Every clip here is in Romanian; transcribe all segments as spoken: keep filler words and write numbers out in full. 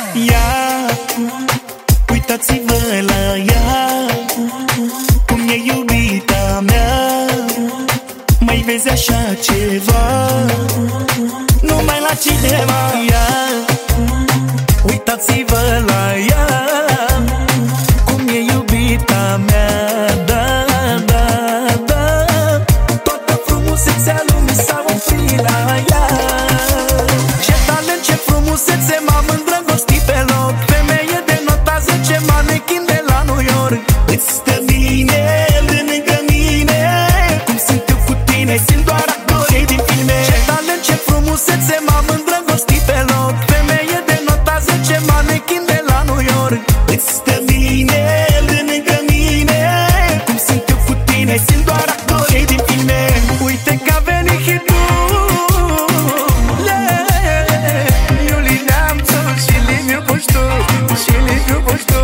Ia, uitați-vă la ea, cum e iubita mea. Mai vezi așa ceva numai la cineva. Ia, uitați-vă la ea, cum e iubita mea. Da, da, da, toată frumusețea lumii s-a oprit la ea. Ce talent, ce frumusețe, m-am îndrăgostit pe loc. Femeie de nota zece, manechin de la New York. Îți stă bine lângă mine, cum sunt eu cu tine, simt doar actorii din filme. Ce talent, ce frumusețe, m-am îndrăgostit pe loc. Femeie de nota zece, manechin de la New York. Îți stă bine lângă mine, cum sunt eu cu tine, simt doar actorii din filme. Uite că a venit hitul, Iulie Neamțu și Liviu Puștu, și Liviu Puștu.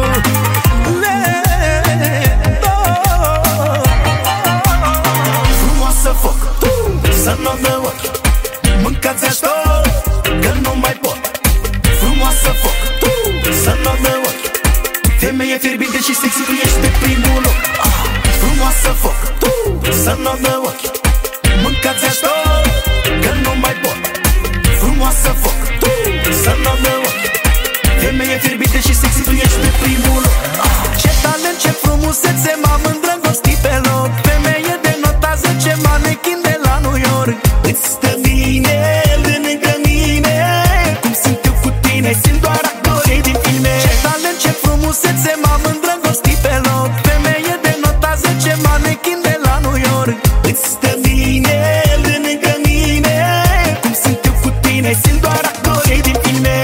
Frumoasă foc, să nu dă ochi, mâncați ajutor, că nu mai pot. Frumoasă foc, să nu dă ochi, femeie fierbinte și sexy, tu ești pe primul loc. Frumoasă foc, să nu dă ochi, mâncați ajutor, că nu mai pot. Frumoasă foc, să nu dă ochi, femeie fierbinte și sexy, tu ești pe primul loc. Ce talent, ce frumusețe, m-am îndrăgostit pe loc. Femeie de nota zece, manechin de la New York. Îți stă bine lângă mine, cum sunt eu cu tine, simt doar actorii din filme. Ce talent, ce frumusețe, m-am îndrăgostit pe loc. Femeie de nota zece, manechin de la New York. Îți stă bine lângă mine, cum sunt eu cu tine, simt doar actorii din filme.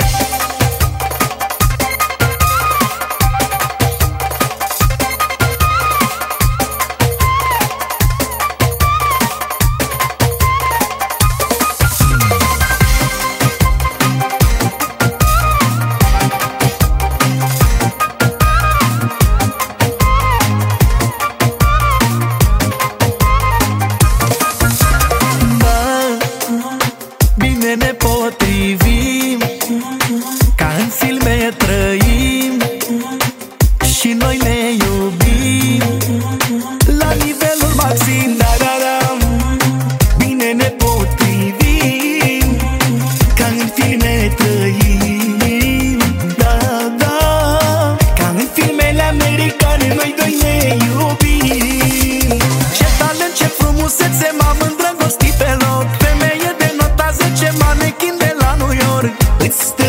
Bine ne potrivim, ca în filme trăim și noi ne iubim la nivelul maxim. Da, da, da. Bine ne potrivim, ca în filme trăim. Da, da. Ca în filmele americane, noi doi ne iubim. Ce talent, ce frumusețe, m-am îndrăgostit pe loc. Femeie de nota zece, manechin de la New York. Îți